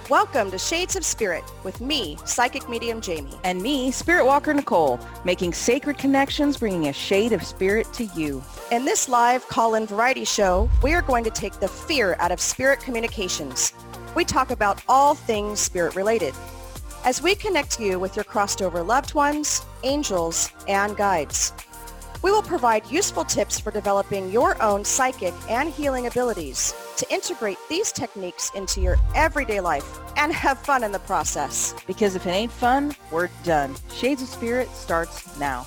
Welcome to Shades of Spirit with me, Psychic Medium Jamie. And me, Spirit Walker Nicole, making sacred connections, bringing a shade of spirit to you. In this live call-in variety show, we are going to take the fear out of spirit communications. We talk about all things spirit related as we connect you with your crossed over loved ones, angels, and guides. We will provide useful tips for developing your own psychic and healing abilities to integrate these techniques into your everyday life and have fun in the process. Because if it ain't fun, we're done. Shades of Spirit starts now.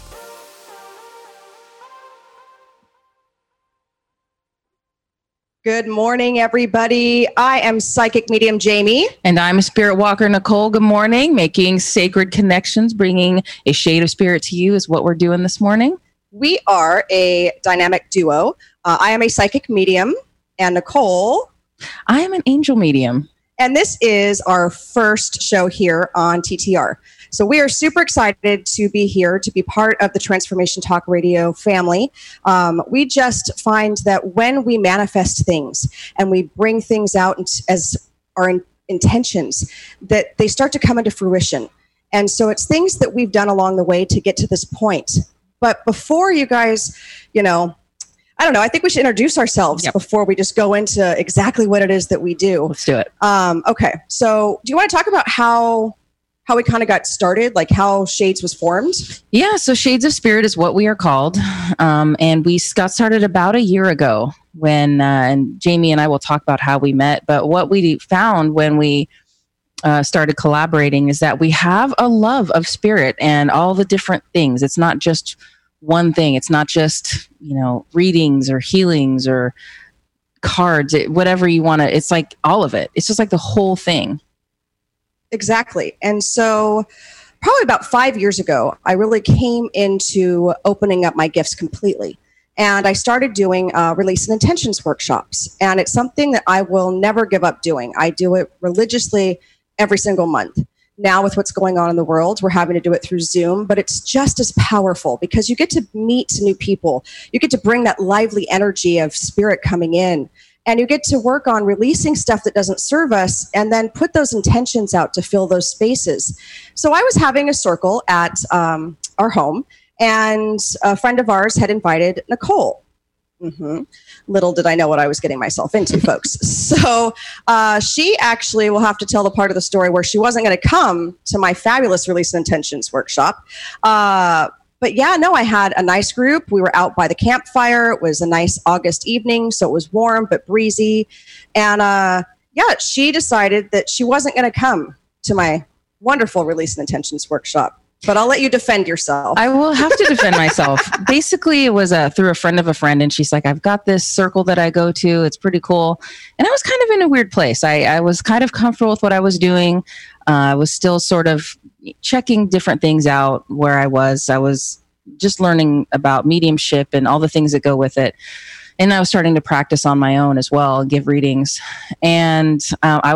Good morning, everybody. I am Psychic Medium Jamie. And I'm Spirit Walker Nicole. Good morning. Making sacred connections, bringing a shade of spirit to you is what we're doing this morning. We are a dynamic duo. I am a psychic medium, and Nicole. I am an angel medium. And this is our first show here on TTR. So we are super excited to be here, to be part of the Transformation Talk Radio family. We just find that when we manifest things and we bring things out as our intentions, that they start to come into fruition. And so it's things that we've done along the way to get to this point. But before you guys, I don't know, I think we should introduce ourselves before we just go into exactly what it is that we do. Let's do it. Okay. So do you want to talk about how we kind of got started, like how Shades was formed? Yeah. So Shades of Spirit is what we are called. And we got started about a year ago when, and Jamie and I will talk about how we met. But what we found when we started collaborating is that we have a love of spirit and all the different things. It's not just one thing. It's not just, readings or healings or cards, whatever you want to, it's like all of it. It's just like the whole thing. Exactly. And so probably about 5 years ago, I really came into opening up my gifts completely. And I started doing release and intentions workshops. And it's something that I will never give up doing. I do it religiously every single month. Now with what's going on in the world, we're having to do it through Zoom, but it's just as powerful because you get to meet new people. You get to bring that lively energy of spirit coming in, and you get to work on releasing stuff that doesn't serve us and then put those intentions out to fill those spaces. So I was having a circle at our home, and a friend of ours had invited Nicole. Little did I know what I was getting myself into, folks. So she actually will have to tell the part of the story where she wasn't going to come to my fabulous Release and Intentions workshop. But yeah, no, I had a nice group. We were out by the campfire. It was a nice August evening, so it was warm but breezy. And she decided that she wasn't going to come to my wonderful Release and Intentions workshop. But I'll let you defend yourself. I will have to defend myself. Basically, it was through a friend of a friend, and she's like, I've got this circle that I go to. It's pretty cool. And I was kind of in a weird place. I was kind of comfortable with what I was doing. I was still sort of checking different things out where I was. I was just learning about mediumship and all the things that go with it. And I was starting to practice on my own as well and give readings. And I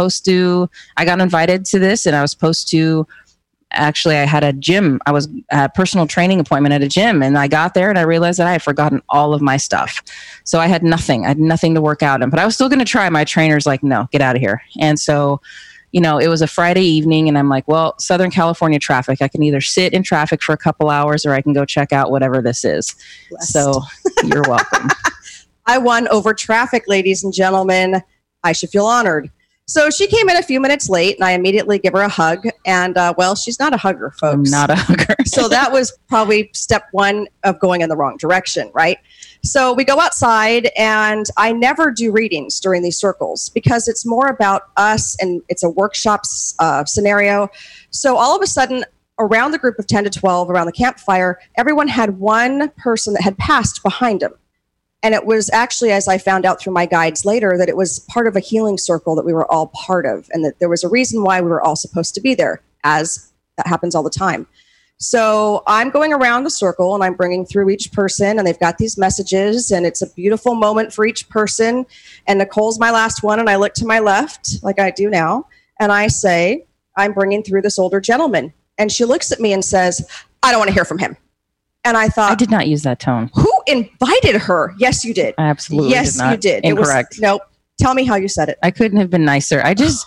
got invited to this, and I was supposed to actually, I had a gym. I was at a personal training appointment at a gym, and I got there and I realized that I had forgotten all of my stuff. So I had nothing. I had nothing to work out in, but I was still going to try. My trainer's like, no, get out of here. And so, it was a Friday evening, and I'm like, well, Southern California traffic. I can either sit in traffic for a couple hours or I can go check out whatever this is. Blessed. So you're welcome. I won over traffic, ladies and gentlemen. I should feel honored. So she came in a few minutes late, and I immediately give her a hug. And, she's not a hugger, folks. I'm not a hugger. So that was probably step one of going in the wrong direction, right? So we go outside, and I never do readings during these circles because it's more about us, and it's a workshop scenario. So all of a sudden, around the group of 10 to 12, around the campfire, everyone had one person that had passed behind them. And it was actually, as I found out through my guides later, that it was part of a healing circle that we were all part of, and that there was a reason why we were all supposed to be there, as that happens all the time. So I'm going around the circle, and I'm bringing through each person, and they've got these messages, and it's a beautiful moment for each person. And Nicole's my last one, and I look to my left, like I do now, and I say, I'm bringing through this older gentleman. And she looks at me and says, I don't want to hear from him. And I thought, I did not use that tone. Who invited her? Yes, you did. I absolutely yes, did not. You did. Incorrect. Nope. Tell me how you said it. I couldn't have been nicer. I just,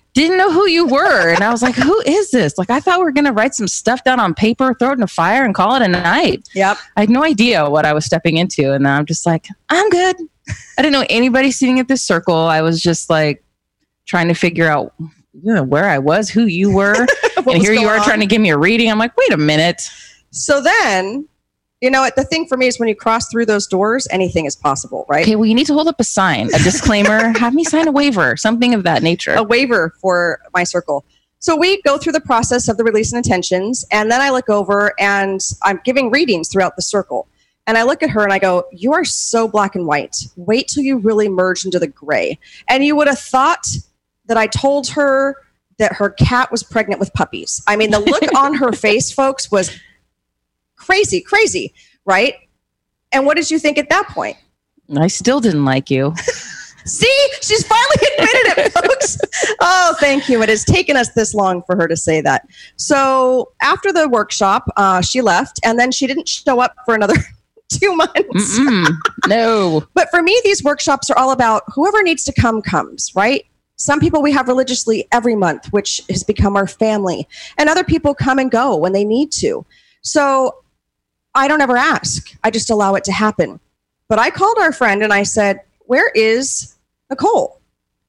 didn't know who you were. And I was like, who is this? Like, I thought we were going to write some stuff down on paper, throw it in a fire and call it a night. Yep. I had no idea what I was stepping into. And I'm just like, I'm good. I didn't know anybody sitting at this circle. I was just like trying to figure out where I was, who you were. And here you are trying to give me a reading. I'm like, wait a minute. So then, the thing for me is when you cross through those doors, anything is possible, right? Okay, well, you need to hold up a sign, a disclaimer, have me sign a waiver, something of that nature. A waiver for my circle. So we go through the process of the release and intentions, and then I look over and I'm giving readings throughout the circle. And I look at her and I go, you are so black and white. Wait till you really merge into the gray. And you would have thought that I told her that her cat was pregnant with puppies. I mean, the look on her face, folks, was crazy, right? And what did you think at that point? I still didn't like you. See, she's finally admitted it, folks. Oh, thank you. It has taken us this long for her to say that. So after the workshop, she left, and then she didn't show up for another 2 months. No. But for me, these workshops are all about whoever needs to come comes, right? Some people we have religiously every month, which has become our family. And other people come and go when they need to. So I don't ever ask. I just allow it to happen. But I called our friend and I said, where is Nicole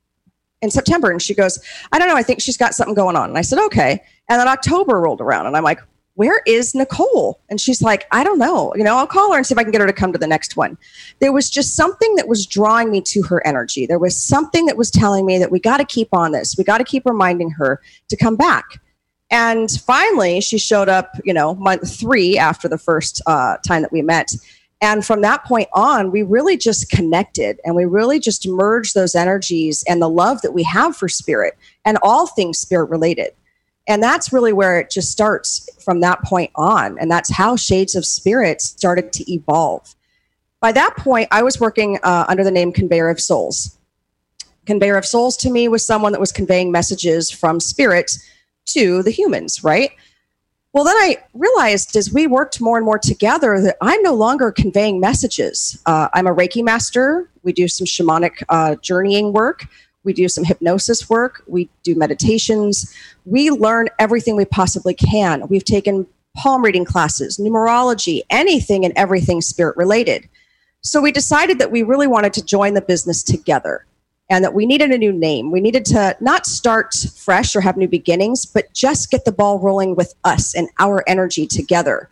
in September? And she goes, I don't know. I think she's got something going on. And I said, okay. And then October rolled around and I'm like, where is Nicole? And she's like, I don't know. I'll call her and see if I can get her to come to the next one. There was just something that was drawing me to her energy. There was something that was telling me that we got to keep on this. We got to keep reminding her to come back. And finally, she showed up, month 3 after the first time that we met. And from that point on, we really just connected and we really just merged those energies and the love that we have for spirit and all things spirit related. And that's really where it just starts from that point on. And that's how Shades of Spirit started to evolve. By that point, I was working under the name Conveyor of Souls. Conveyor of Souls to me was someone that was conveying messages from spirit to the humans, right? Well, then I realized as we worked more and more together that I'm no longer conveying messages. I'm a Reiki master. We do some shamanic journeying work. We do some hypnosis work. We do meditations. We learn everything we possibly can. We've taken palm reading classes, numerology, anything and everything spirit related. So we decided that we really wanted to join the business together and that we needed a new name. We needed to not start fresh or have new beginnings, but just get the ball rolling with us and our energy together.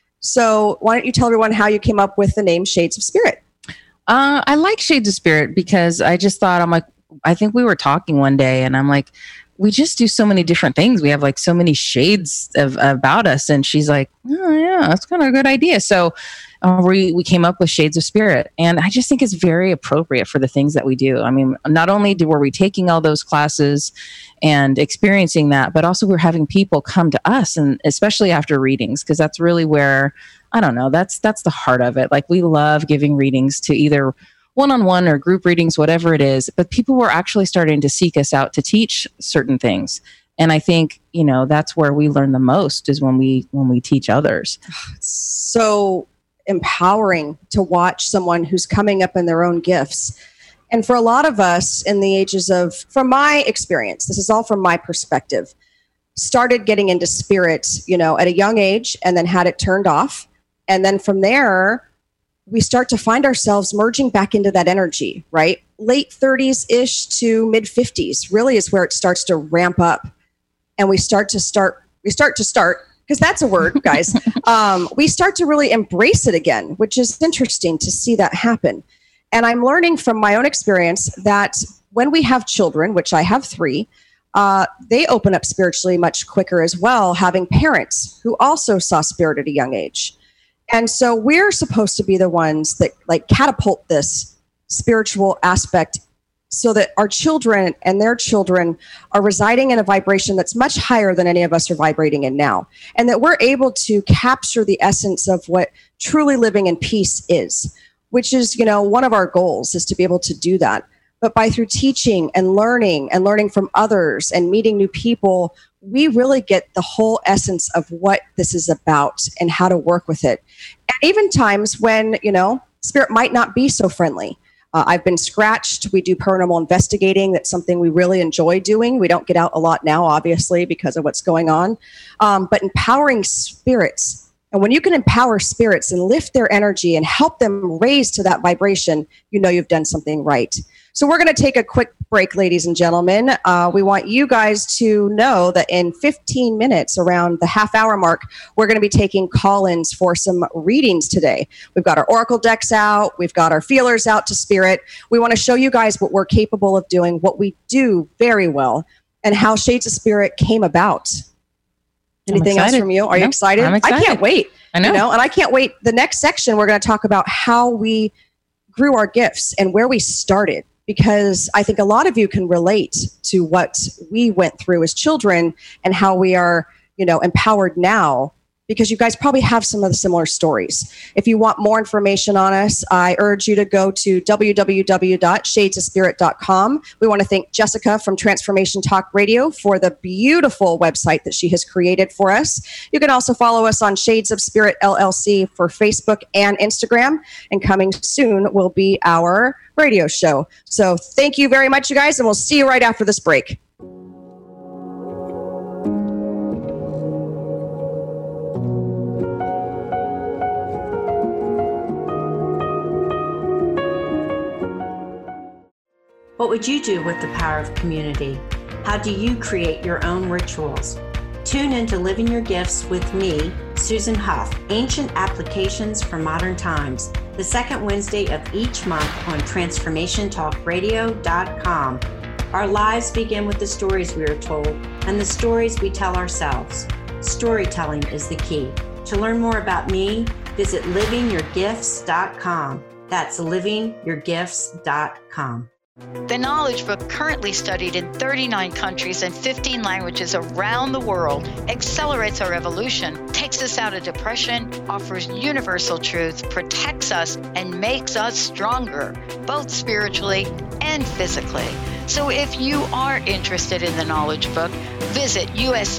So why don't you tell everyone how you came up with the name Shades of Spirit? I like Shades of Spirit because I just thought, I think we were talking one day and I'm like, we just do so many different things. We have like so many shades about us. And she's like, oh yeah, that's kind of a good idea. So we came up with Shades of Spirit. And I just think it's very appropriate for the things that we do. I mean, not only were we taking all those classes and experiencing that, but also we're having people come to us, and especially after readings, because that's really where, I don't know, that's the heart of it. Like we love giving readings to either one-on-one or group readings, whatever it is, but people were actually starting to seek us out to teach certain things. And I think, that's where we learn the most is when we teach others. It's so empowering to watch someone who's coming up in their own gifts. And for a lot of us in the ages of, from my experience, this is all from my perspective, started getting into spirit, at a young age and then had it turned off. And then from there, we start to find ourselves merging back into that energy, right? Late 30s-ish to mid 50s really is where it starts to ramp up. And we start to start, because that's a word, guys. We start to really embrace it again, which is interesting to see that happen. And I'm learning from my own experience that when we have children, which I have 3, they open up spiritually much quicker as well, having parents who also saw spirit at a young age. And so we're supposed to be the ones that catapult this spiritual aspect so that our children and their children are residing in a vibration that's much higher than any of us are vibrating in now. And that we're able to capture the essence of what truly living in peace is, which is, one of our goals is to be able to do that. But through teaching and learning from others and meeting new people, we really get the whole essence of what this is about and how to work with it. And even times when, spirit might not be so friendly. I've been scratched. We do paranormal investigating. That's something we really enjoy doing. We don't get out a lot now, obviously, because of what's going on. But empowering spirits. And when you can empower spirits and lift their energy and help them raise to that vibration, you know you've done something right. So we're going to take a quick break, ladies and gentlemen. We want you guys to know that in 15 minutes, around the half-hour mark, we're going to be taking call-ins for some readings today. We've got our oracle decks out. We've got our feelers out to spirit. We want to show you guys what we're capable of doing, what we do very well, and how Shades of Spirit came about. Anything else from you? Are you excited? I'm excited. I can't wait. I know. And I can't wait. The next section, we're going to talk about how we grew our gifts and where we started, because I think a lot of you can relate to what we went through as children and how we are, empowered now, because you guys probably have some of the similar stories. If you want more information on us, I urge you to go to www.shadesofspirit.com. We want to thank Jessica from Transformation Talk Radio for the beautiful website that she has created for us. You can also follow us on Shades of Spirit LLC for Facebook and Instagram. And coming soon will be our radio show. So thank you very much, you guys, and we'll see you right after this break. What would you do with the power of community? How do you create your own rituals? Tune in to Living Your Gifts with me, Susan Huff, Ancient Applications for Modern Times, the second Wednesday of each month on TransformationTalkRadio.com. Our lives begin with the stories we are told and the stories we tell ourselves. Storytelling is the key. To learn more about me, visit livingyourgifts.com. That's livingyourgifts.com. The Knowledge Book, currently studied in 39 countries and 15 languages around the world, accelerates our evolution, takes us out of depression, offers universal truth, protects us, and makes us stronger, both spiritually and physically. So if you are interested in the Knowledge Book, visit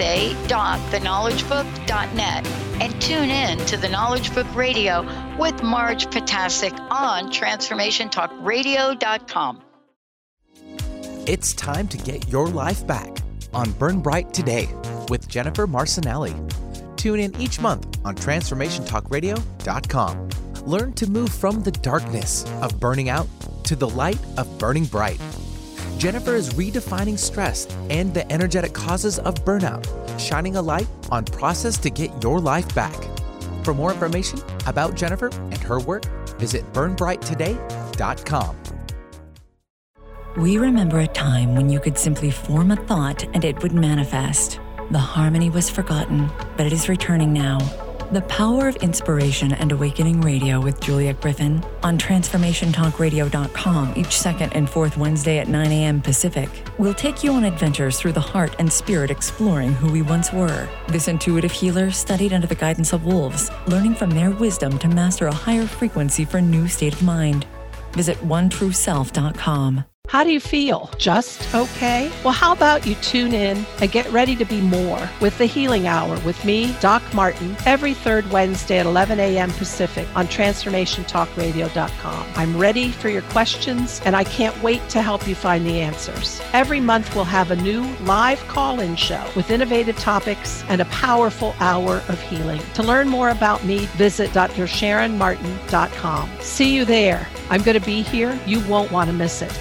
usa.theknowledgebook.net and tune in to the Knowledge Book Radio with Marge Potasic on TransformationTalkRadio.com. It's time to get your life back on Burn Bright Today with Jennifer Marcinelli. Tune in each month on TransformationTalkRadio.com. Learn to move from the darkness of burning out to the light of burning bright. Jennifer is redefining stress and the energetic causes of burnout, shining a light on process to get your life back. For more information about Jennifer and her work, visit burnbrighttoday.com. We remember a time when you could simply form a thought and it would manifest. The harmony was forgotten, but it is returning now. The Power of Inspiration and Awakening Radio with Juliet Griffin on TransformationTalkRadio.com each second and fourth Wednesday at 9 a.m. Pacific. We'll take you on adventures through the heart and spirit, exploring who we once were. This intuitive healer studied under the guidance of wolves, learning from their wisdom to master a higher frequency for a new state of mind. Visit OneTrueSelf.com. How do you feel? Just okay? Well, how about you tune in and get ready to be more with the Healing Hour with me, Doc Martin, every third Wednesday at 11 a.m. Pacific on TransformationTalkRadio.com. I'm ready for your questions, and I can't wait to help you find the answers. Every month, we'll have a new live call-in show with innovative topics and a powerful hour of healing. To learn more about me, visit DrSharonMartin.com. See you there. I'm going to be here. You won't want to miss it.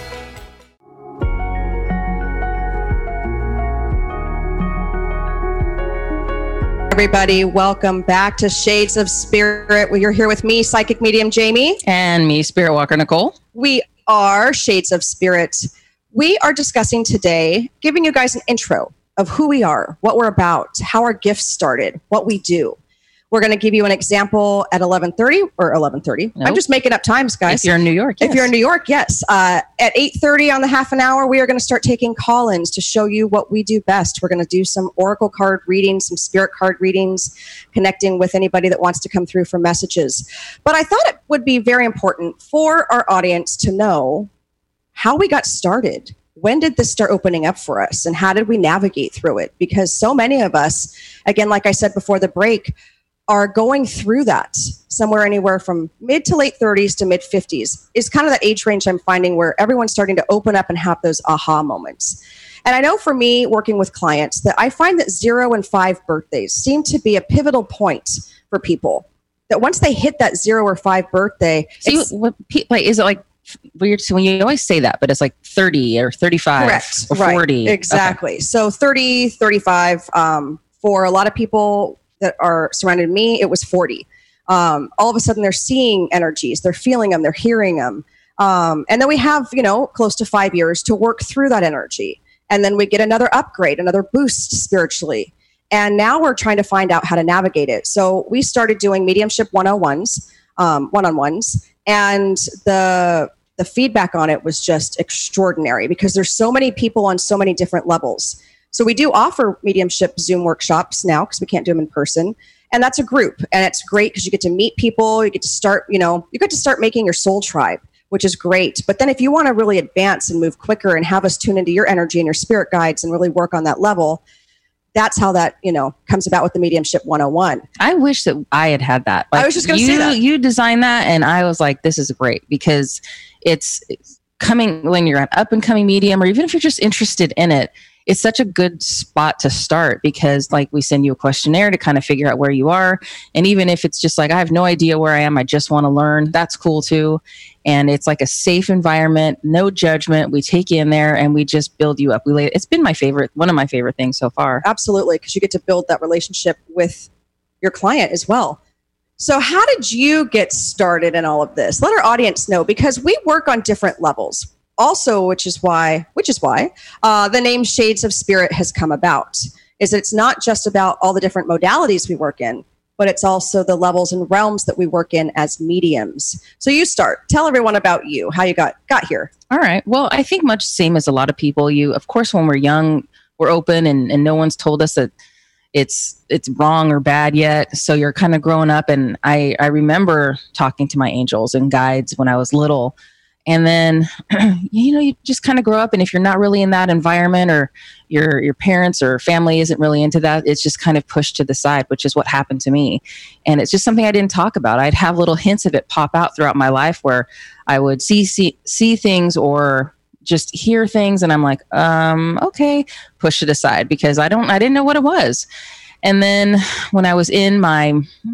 Everybody, welcome back to Shades of Spirit. You're here with me, Psychic Medium Jamie. And me, Spirit Walker Nicole. We are Shades of Spirit. We are discussing today, giving you guys an intro of who we are, what we're about, how our gifts started, what we do. We're going to give you an example at 11:30 or 11:30. Nope. I'm just making up times, guys. If you're in New York, yes. If you're in New York, yes. At 8:30 on the half an hour, we are going to start taking call-ins to show you what we do best. We're going to do some oracle card readings, some spirit card readings, connecting with anybody that wants to come through for messages. But I thought it would be very important for our audience to know how we got started. When did this start opening up for us, and how did we navigate through it? Because so many of us, again, like I said before the break, are going through that somewhere anywhere from mid to late 30s to mid 50s is kind of that age range I'm finding where everyone's starting to open up and have those aha moments. And I know for me, working with clients, that I find that 0 and 5 birthdays seem to be a pivotal point for people. That once they hit that 0 or 5 birthday, is it like weird? So when you always say that, but it's like 30 or 35 correct, or 40. Right, exactly. Okay. So 30, 35, for a lot of people that are surrounding me, it was 40. All of a sudden they're seeing energies, they're feeling them, they're hearing them. And then we have, close to 5 years to work through that energy. And then we get another upgrade, another boost spiritually. And now we're trying to find out how to navigate it. So we started doing mediumship 101s, one-on-ones. And the feedback on it was just extraordinary because there's so many people on so many different levels. So we do offer mediumship Zoom workshops now because we can't do them in person. And that's a group. And it's great because you get to meet people. You get to start, making your soul tribe, which is great. But then if you want to really advance and move quicker and have us tune into your energy and your spirit guides and really work on that level, that's how that, comes about with the Mediumship 101. I wish that I had that. I was just going to say that. You designed that, and I was like, this is great because it's coming when you're an up-and-coming medium, or even if you're just interested in it, it's such a good spot to start because like we send you a questionnaire to kind of figure out where you are. And even if it's just like, I have no idea where I am, I just want to learn, that's cool too. And it's like a safe environment, no judgment. We take you in there and we just build you up. It's been one of my favorite things so far. Absolutely. Because you get to build that relationship with your client as well. So how did you get started in all of this? Let our audience know, because we work on different levels. Also, which is why the name Shades of Spirit has come about, is that it's not just about all the different modalities we work in, but it's also the levels and realms that we work in as mediums. So you start. Tell everyone about you, how you got here. All right. Well, I think much the same as a lot of people. Of course, when we're young, we're open and no one's told us that it's wrong or bad yet. So you're kind of growing up. And I remember talking to my angels and guides when I was little. And then, you just kind of grow up. And if you're not really in that environment, or your parents or family isn't really into that, it's just kind of pushed to the side, which is what happened to me. And it's just something I didn't talk about. I'd have little hints of it pop out throughout my life where I would see things or just hear things. And I'm like, okay, push it aside because I didn't know what it was. And then when I was in my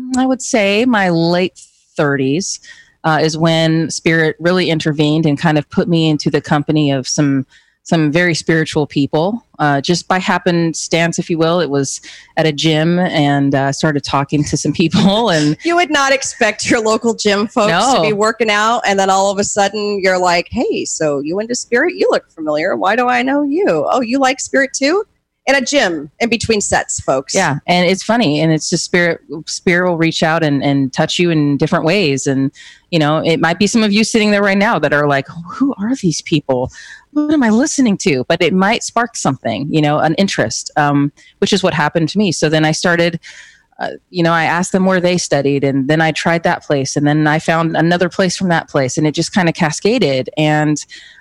late 30s, is when Spirit really intervened and kind of put me into the company of some very spiritual people. Just by happenstance, if you will, it was at a gym and started talking to some people. And you would not expect your local gym folks to be working out, and then all of a sudden you're like, "Hey, so you into Spirit? You look familiar. Why do I know you? Oh, you like Spirit too?" In a gym in between sets, folks. Yeah. And it's funny. And it's just spirit will reach out and touch you in different ways. And, it might be some of you sitting there right now that are like, who are these people? What am I listening to? But it might spark something, an interest, which is what happened to me. So then I started, I asked them where they studied, and then I tried that place, and then I found another place from that place, and it just kind of cascaded. And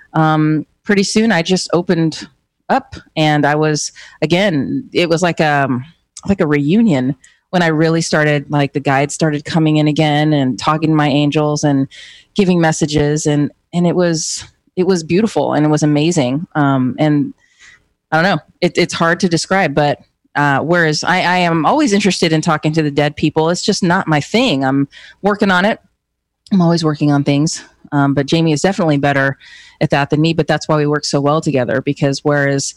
pretty soon I just opened up, and I was, again, it was like a reunion when I really started, like the guides started coming in again and talking to my angels and giving messages, and it was beautiful and it was amazing. And I don't know, it's hard to describe, but whereas I am always interested in talking to the dead people, it's just not my thing. I'm working on it. I'm always working on things. But Jamie is definitely better at that than me, but that's why we work so well together, because whereas,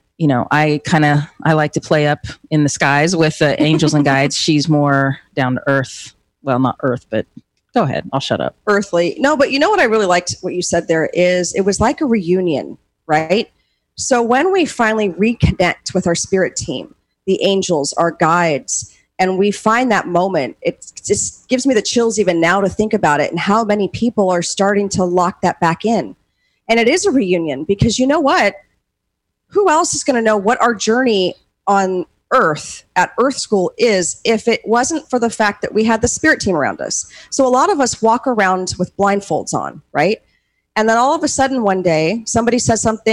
I like to play up in the skies with the angels and guides. She's more down to earth. Well, not earth, but go ahead. I'll shut up. Earthly. No, but what I really liked what you said there is it was like a reunion, right? So when we finally reconnect with our spirit team, the angels, our guides, and we find that moment, it just gives me the chills even now to think about it and how many people are starting to lock that back in. And it is a reunion because you know what? Who else is going to know what our journey on Earth at Earth School is if it wasn't for the fact that we had the spirit team around us? So a lot of us walk around with blindfolds on, right? And then all of a sudden one day, somebody says something,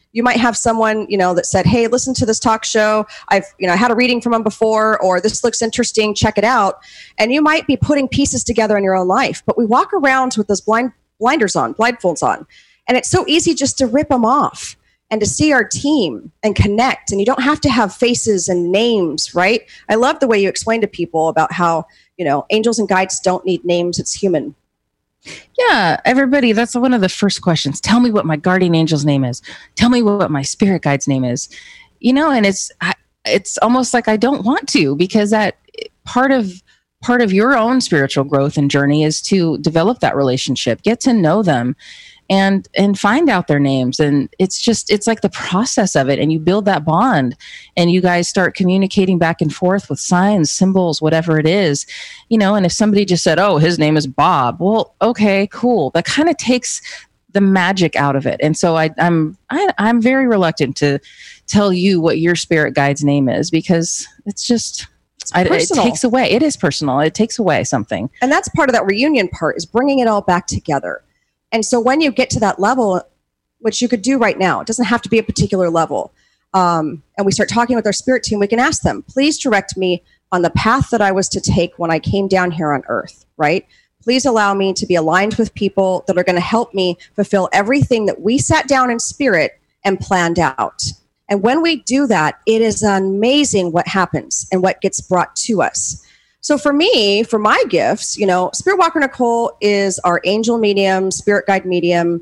You might have someone, that said, hey, listen to this talk show. I've, had a reading from them before, or this looks interesting, check it out. And you might be putting pieces together in your own life. But we walk around with those blindfolds on. And it's so easy just to rip them off and to see our team and connect. And you don't have to have faces and names, right? I love the way you explain to people about how, angels and guides don't need names. It's human. Yeah, everybody, that's one of the first questions. Tell me what my guardian angel's name is. Tell me what my spirit guide's name is. And it's almost like I don't want to, because that part of your own spiritual growth and journey is to develop that relationship, get to know them, and find out their names. And it's like the process of it. And you build that bond, and you guys start communicating back and forth with signs, symbols, whatever it is, and if somebody just said, oh, his name is Bob. Well, okay, cool. That kind of takes the magic out of it. And so I'm very reluctant to tell you what your spirit guide's name is, because it takes away. It is personal. It takes away something. And that's part of that reunion part, is bringing it all back together. And so when you get to that level, which you could do right now, it doesn't have to be a particular level. And we start talking with our spirit team, we can ask them, please direct me on the path that I was to take when I came down here on earth, right? Please allow me to be aligned with people that are going to help me fulfill everything that we sat down in spirit and planned out. And when we do that, it is amazing what happens and what gets brought to us. So for me, for my gifts, Spirit Walker Nicole is our angel medium, spirit guide medium.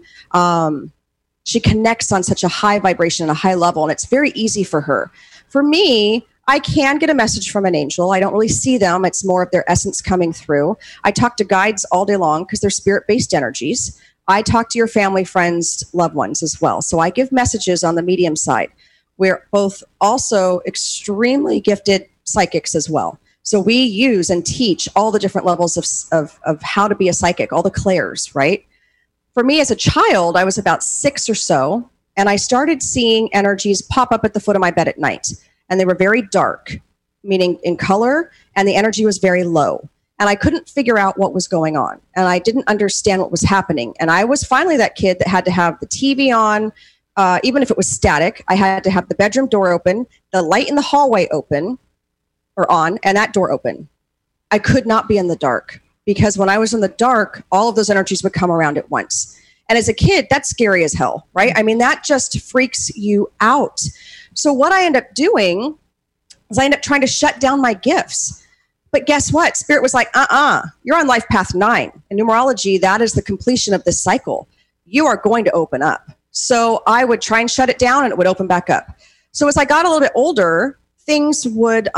She connects on such a high vibration and a high level, and it's very easy for her. For me, I can get a message from an angel. I don't really see them. It's more of their essence coming through. I talk to guides all day long because they're spirit-based energies. I talk to your family, friends, loved ones as well. So I give messages on the medium side. We're both also extremely gifted psychics as well. So we use and teach all the different levels of how to be a psychic, all the clairs, right? For me as a child, I was about 6 or so, and I started seeing energies pop up at the foot of my bed at night. And they were very dark, meaning in color, and the energy was very low. And I couldn't figure out what was going on. And I didn't understand what was happening. And I was finally that kid that had to have the TV on, even if it was static. I had to have the bedroom door open, the light in the hallway open, or on, and that door open. I could not be in the dark, because when I was in the dark, all of those energies would come around at once. And as a kid, that's scary as hell, right? I mean, that just freaks you out. So what I end up doing is I end up trying to shut down my gifts. But guess what? Spirit was like, you're on life path 9. In numerology, that is the completion of this cycle. You are going to open up. So I would try and shut it down, and it would open back up. So as I got a little bit older, things would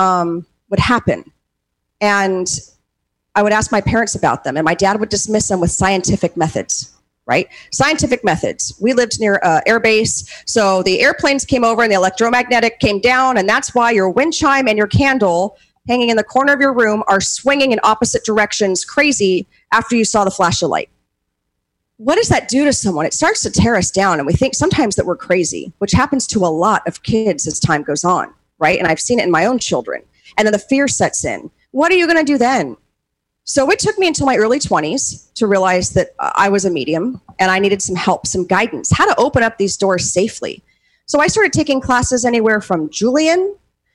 happen. And I would ask my parents about them, and my dad would dismiss them with scientific methods, right? Scientific methods. We lived near air base. So the airplanes came over and the electromagnetic came down, and that's why your wind chime and your candle hanging in the corner of your room are swinging in opposite directions crazy after you saw the flash of light. What does that do to someone? It starts to tear us down, and we think sometimes that we're crazy, which happens to a lot of kids as time goes on, right? And I've seen it in my own children. And then the fear sets in. What are you going to do then? So it took me until my early 20s to realize that I was a medium and I needed some help, some guidance, how to open up these doors safely. So I started taking classes anywhere from Julian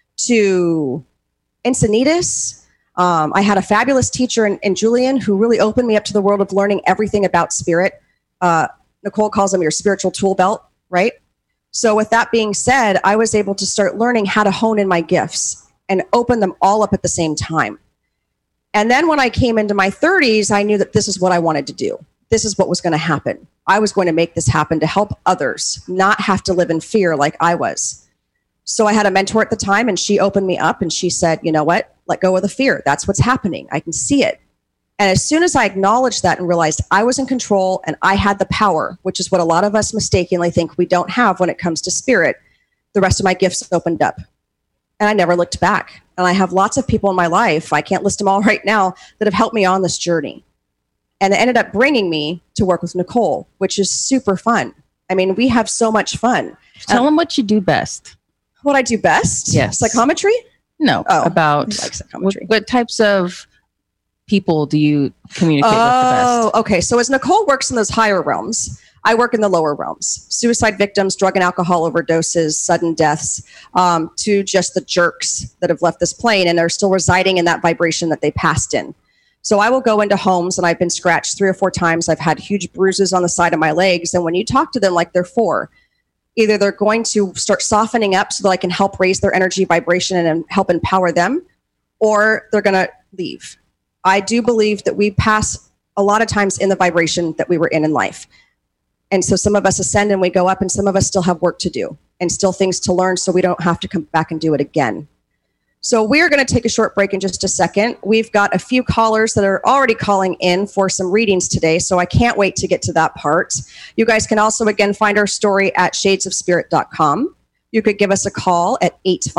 to Encinitas. I had a fabulous teacher in Julian who really opened me up to the world of learning everything about spirit. Nicole calls them your spiritual tool belt, right? So with that being said, I was able to start learning how to hone in my gifts and open them all up at the same time. And then when I came into my 30s, I knew that this is what I wanted to do. This is what was going to happen. I was going to make this happen to help others not have to live in fear like I was. So I had a mentor at the time, and she opened me up and she said, you know what? Let go of the fear. That's what's happening. I can see it. And as soon as I acknowledged that and realized I was in control and I had the power, which is what a lot of us mistakenly think we don't have when it comes to spirit, the rest of my gifts opened up. And I never looked back. And I have lots of people in my life, I can't list them all right now, that have helped me on this journey. And it ended up bringing me to work with Nicole, which is super fun. I mean, we have so much fun. Tell them what you do best. What I do best? Yes. Psychometry? No, about like psychometry. What types of people do you communicate with the best? Oh, okay. So as Nicole works in those higher realms, I work in the lower realms, suicide victims, drug and alcohol overdoses, sudden deaths, to just the jerks that have left this plane and are still residing in that vibration that they passed in. So I will go into homes, and I've been scratched 3 or 4 times. I've had huge bruises on the side of my legs. And when you talk to them like they're 4, either they're going to start softening up so that I can help raise their energy vibration and help empower them, or they're going to leave. I do believe that we pass a lot of times in the vibration that we were in life. And so some of us ascend and we go up, and some of us still have work to do and still things to learn, so we don't have to come back and do it again. So we're going to take a short break in just a second. We've got a few callers that are already calling in for some readings today, so I can't wait to get to that part. You guys can also, again, find our story at shadesofspirit.com. You could give us a call at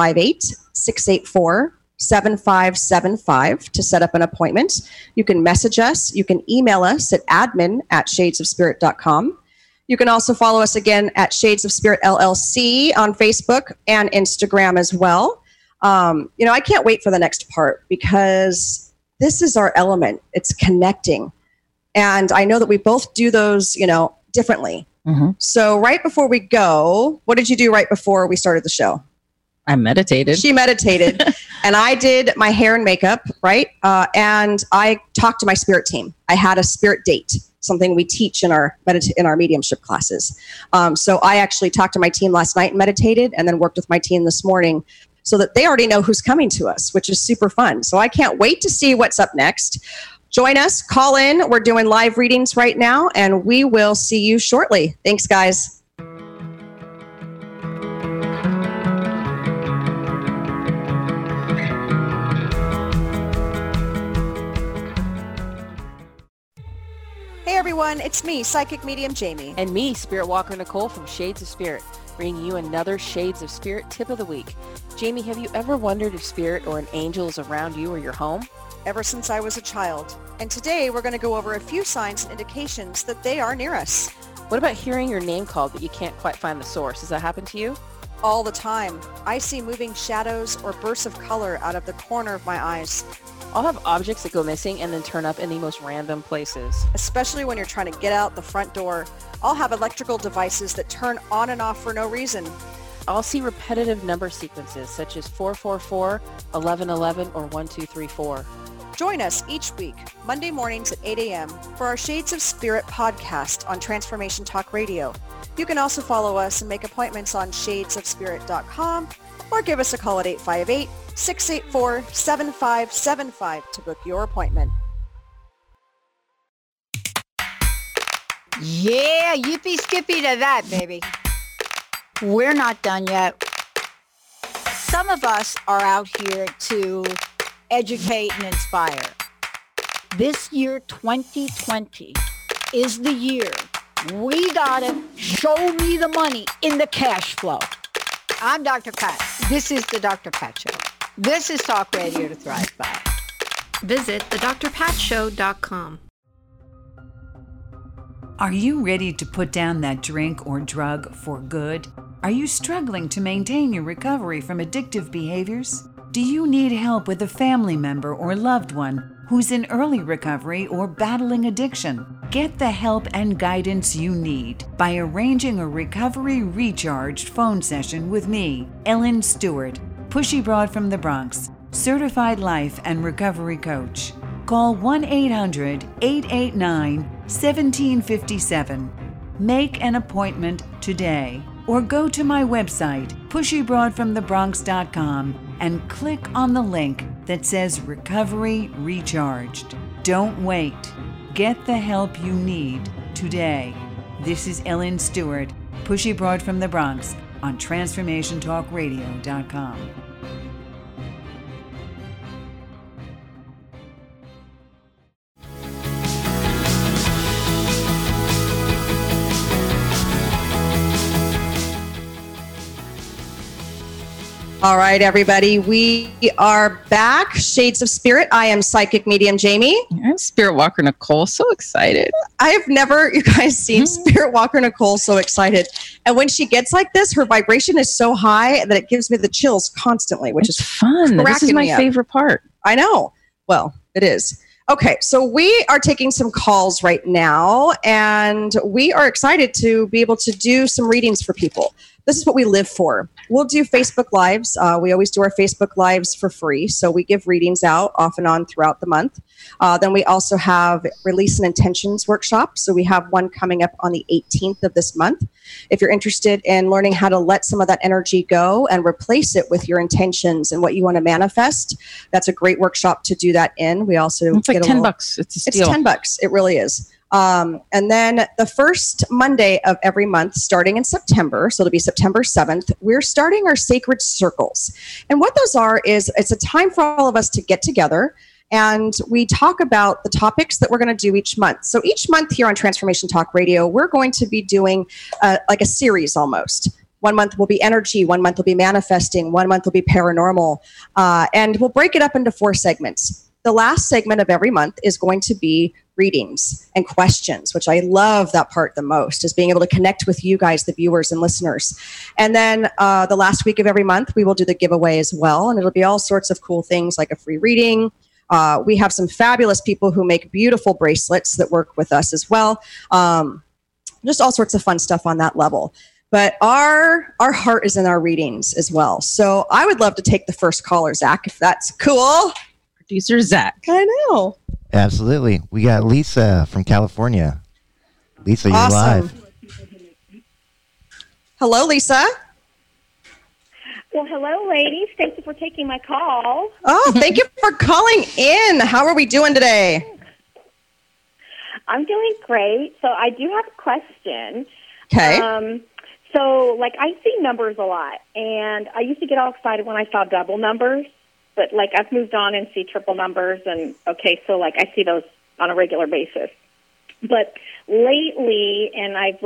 858-684-7575 to set up an appointment. You can message us. You can email us at admin@shadesofspirit.com. You can also follow us again at Shades of Spirit LLC on Facebook and Instagram as well. I can't wait for the next part, because this is our element. It's connecting. And I know that we both do those, differently. Mm-hmm. So right before we go, what did you do right before we started the show? I meditated. She meditated. And I did my hair and makeup, right? And I talked to my spirit team. I had a spirit date, something we teach in our mediumship classes. So I actually talked to my team last night and meditated, and then worked with my team this morning, so that they already know who's coming to us, which is super fun. So I can't wait to see what's up next. Join us, call in. We're doing live readings right now, and we will see you shortly. Thanks, guys. Hey everyone, it's me, Psychic Medium Jamie. And me, Spirit Walker Nicole from Shades of Spirit, bringing you another Shades of Spirit tip of the week. Jamie, have you ever wondered if spirit or an angel is around you or your home? Ever since I was a child. And today we're going to go over a few signs and indications that they are near us. What about hearing your name called but you can't quite find the source? Does that happen to you? All the time. I see moving shadows or bursts of color out of the corner of my eyes. I'll have objects that go missing and then turn up in the most random places. Especially when you're trying to get out the front door. I'll have electrical devices that turn on and off for no reason. I'll see repetitive number sequences such as 444, 1111, or 1234. Join us each week, Monday mornings at 8 a.m. for our Shades of Spirit podcast on Transformation Talk Radio. You can also follow us and make appointments on shadesofspirit.com, or give us a call at 858-684-7575 to book your appointment. Yeah, yippee skippy to that, baby. We're not done yet. Some of us are out here to educate and inspire. This year, 2020, is the year we gotta show me the money in the cash flow. I'm Dr. Pat. This is the Dr. Pat Show. This is Talk Radio to Thrive By. Visit thedrpatshow.com. Are you ready to put down that drink or drug for good? Are you struggling to maintain your recovery from addictive behaviors? Do you need help with a family member or loved one who's in early recovery or battling addiction? Get the help and guidance you need by arranging a Recovery Recharged phone session with me, Ellen Stewart, Pushy Broad from the Bronx, certified life and recovery coach. Call 1-800-889-1757. Make an appointment today, or go to my website, pushybroadfromthebronx.com, and click on the link that says Recovery Recharged. Don't wait. Get the help you need today. This is Ellen Stewart, Pushy Broad from the Bronx, on TransformationTalkRadio.com. All right, everybody, we are back. Shades of Spirit. I am Psychic Medium Jamie. I'm Spirit Walker Nicole. So excited. I have never, you guys, seen Spirit Walker Nicole so excited. And when she gets like this, her vibration is so high that it gives me the chills constantly, which is fun. This is my favorite part. I know. Well, it is. Okay, so we are taking some calls right now, and we are excited to be able to do some readings for people. This is what we live for. We'll do Facebook Lives. We always do our Facebook Lives for free, so we give readings out off and on throughout the month. Then we also have Release and Intentions workshop. So we have one coming up on the 18th of this month. If you're interested in learning how to let some of that energy go and replace it with your intentions and what you want to manifest, that's a great workshop to do that in. We also it's like $10. It's a steal. It's $10. It really is. And then the first Monday of every month, starting in September, so it'll be September 7th, we're starting our Sacred Circles. And what those are is it's a time for all of us to get together and we talk about the topics that we're going to do each month. So each month here on Transformation Talk Radio, we're going to be doing like a series almost. 1 month will be energy, 1 month will be manifesting, 1 month will be paranormal, and we'll break it up into 4 segments. The last segment of every month is going to be readings and questions, which I love that part the most, is being able to connect with you guys, the viewers and listeners. And then the last week of every month, we will do the giveaway as well. And it'll be all sorts of cool things like a free reading. We have some fabulous people who make beautiful bracelets that work with us as well. Just all sorts of fun stuff on that level. But our heart is in our readings as well. So I would love to take the first caller, Zach, if that's cool. Producer Zach. I know. Absolutely. We got Lisa from California. Lisa, you're Awesome. live. Hello, Lisa. Well, hello, ladies. Thank you for taking my call. Oh, thank you for calling in. How are we doing today? I'm doing great. So I do have a question. Okay. So, I see numbers a lot, and I used to get all excited when I saw double numbers, but, I've moved on and see triple numbers, and, I see those on a regular basis. But lately, and I've,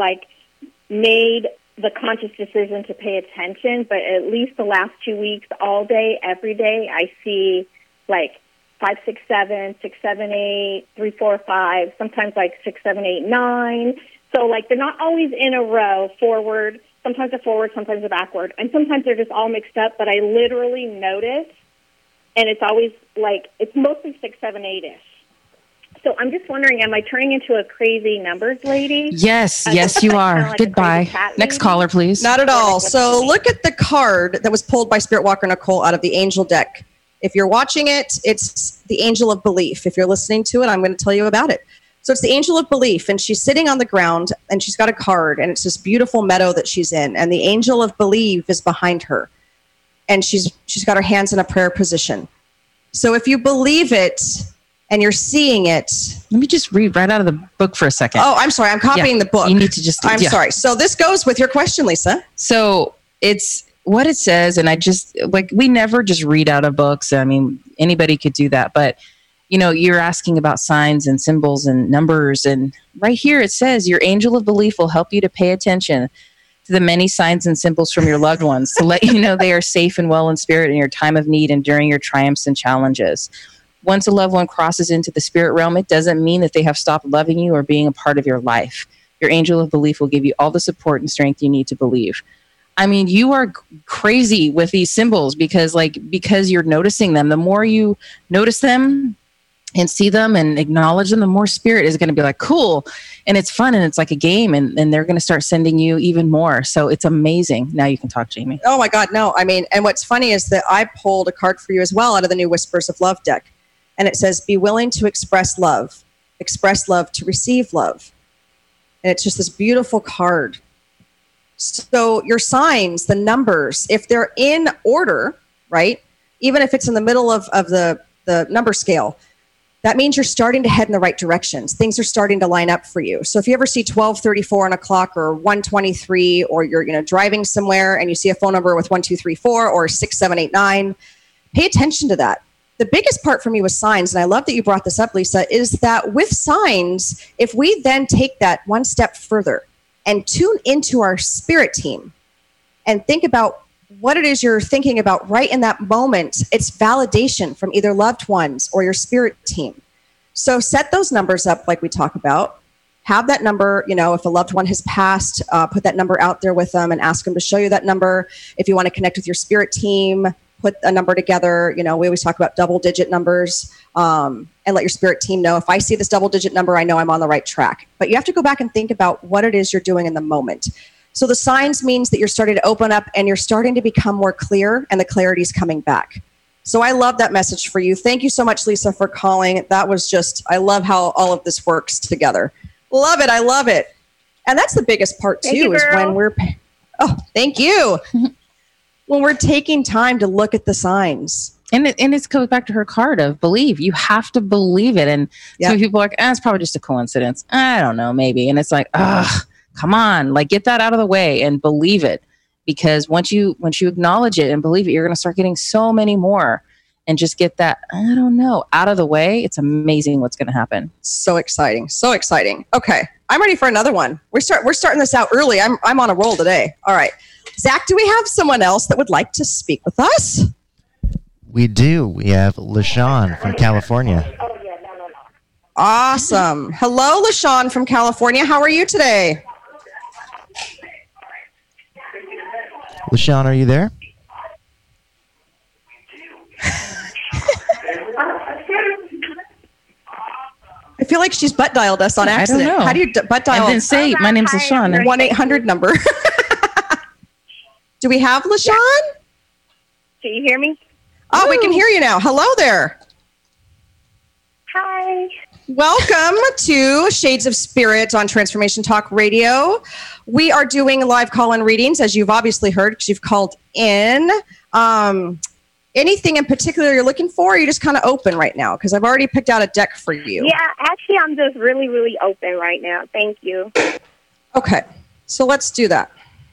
made the conscious decision to pay attention, but at least the last 2 weeks, all day, every day, I see, 5, 6, 7, 6, 7, 8, 3, 4, 5, sometimes 6, 7, 8, 9. So, they're not always in a row, forward, sometimes they're forward, sometimes they're backward, and sometimes they're just all mixed up, but I literally notice, and it's always, it's mostly 6, 7, 8-ish. So I'm just wondering, am I turning into a crazy numbers lady? Yes, yes, you are. Goodbye. Next caller, please. Not at all. So look at the card that was pulled by Spirit Walker Nicole out of the Angel deck. If you're watching it, it's the Angel of Belief. If you're listening to it, I'm going to tell you about it. So it's the Angel of Belief, and she's sitting on the ground, and she's got a card, and it's this beautiful meadow that she's in, and the Angel of Belief is behind her, and she's got her hands in a prayer position. So if you believe it and you're seeing it... Let me just read right out of the book for a second. Oh, I'm sorry. I'm copying the book. You need to just... I'm sorry. So this goes with your question, Lisa. So it's what it says, and I just... we never just read out of books. I mean, anybody could do that, but... you're asking about signs and symbols and numbers. And right here it says, your angel of belief will help you to pay attention to the many signs and symbols from your loved ones to let you know they are safe and well in spirit in your time of need and during your triumphs and challenges. Once a loved one crosses into the spirit realm, it doesn't mean that they have stopped loving you or being a part of your life. Your angel of belief will give you all the support and strength you need to believe. I mean, you are crazy with these symbols because you're noticing them. The more you notice them, and see them and acknowledge them, the more spirit is going to be cool. And it's fun and it's like a game and they're going to start sending you even more. So it's amazing. Now you can talk, Jamie. Oh my God, no. I mean, and what's funny is that I pulled a card for you as well out of the new Whispers of Love deck. And it says, be willing to express love to receive love. And it's just this beautiful card. So your signs, the numbers, if they're in order, right? Even if it's in the middle of the number scale, that means you're starting to head in the right directions. Things are starting to line up for you. So if you ever see 1234 on a clock or 123, or you're driving somewhere and you see a phone number with 1234 or 6789, pay attention to that. The biggest part for me was signs, and I love that you brought this up, Lisa, is that with signs, if we then take that one step further and tune into our spirit team and think about what it is you're thinking about right in that moment, it's validation from either loved ones or your spirit team. So set those numbers up like we talk about. Have that number, if a loved one has passed, put that number out there with them and ask them to show you that number. If you want to connect with your spirit team, put a number together. We always talk about double digit numbers, and let your spirit team know, if I see this double digit number, I know I'm on the right track. But you have to go back and think about what it is you're doing in the moment. So the signs means that you're starting to open up and you're starting to become more clear, and the clarity is coming back. So I love that message for you. Thank you so much, Lisa, for calling. That was I love how all of this works together. Love it. I love it. And that's the biggest part too, is when we're, thank you. When we're taking time to look at the signs. And it goes back to her card of believe. You have to believe it. And some people are like, it's probably just a coincidence. I don't know, maybe. And it's like, come on, like get that out of the way and believe it. Because once you acknowledge it and believe it, you're going to start getting so many more. And just get that, I don't know, out of the way. It's amazing what's going to happen. So exciting. So exciting. Okay. I'm ready for another one. We're starting this out early. I'm on a roll today. All right. Zach, do we have someone else that would like to speak with us? We do. We have LaShawn from California. Awesome. Hello, LaShawn from California. How are you today? LaShawn, are you there? I feel like she's butt dialed us on accident. I don't know. How do you butt dial? I didn't say my name's LaShawn. 1-800 number. Do we have LaShawn? Do you hear me? Oh, we can hear you now. Hello there. Hi. Welcome to Shades of Spirit on Transformation Talk Radio. We are doing live call-in readings, as you've obviously heard, because you've called in. Anything in particular you're looking for, or are you just kind of open right now? Because I've already picked out a deck for you. Yeah, actually, I'm just really, really open right now. Thank you. Okay, so let's do that.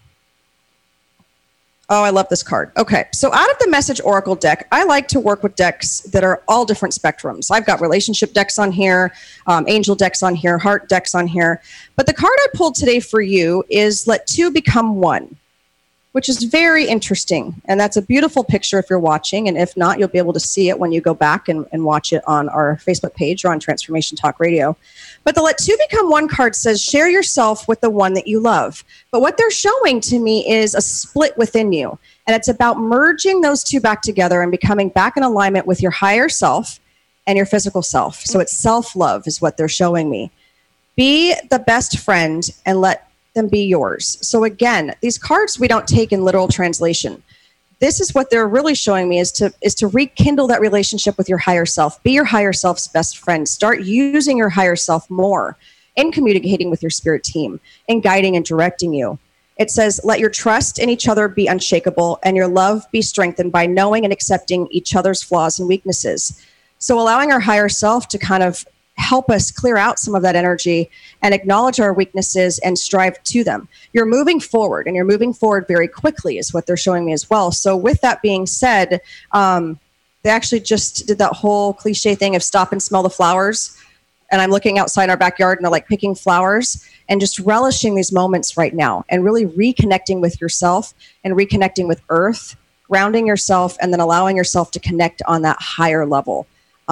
Oh, I love this card. Okay, so out of the Message Oracle deck, I like to work with decks that are all different spectrums. I've got relationship decks on here, angel decks on here, heart decks on here. But the card I pulled today for you is Let Two Become One, which is very interesting. And that's a beautiful picture if you're watching. And if not, you'll be able to see it when you go back and watch it on our Facebook page or on Transformation Talk Radio. But the Let Two Become One card says, share yourself with the one that you love. But what they're showing to me is a split within you. And it's about merging those two back together and becoming back in alignment with your higher self and your physical self. So it's self-love is what they're showing me. Be the best friend and let them be yours. So again, these cards we don't take in literal translation. This is what they're really showing me is to rekindle that relationship with your higher self. Be your higher self's best friend. Start using your higher self more in communicating with your spirit team and guiding and directing you. It says, let your trust in each other be unshakable and your love be strengthened by knowing and accepting each other's flaws and weaknesses. So allowing our higher self to kind of help us clear out some of that energy and acknowledge our weaknesses and strive to them. You're moving forward, and you're moving forward very quickly is what they're showing me as well. So with that being said, they actually just did that whole cliche thing of stop and smell the flowers. And I'm looking outside our backyard and they're like picking flowers and just relishing these moments right now and really reconnecting with yourself and reconnecting with earth, grounding yourself, and then allowing yourself to connect on that higher level.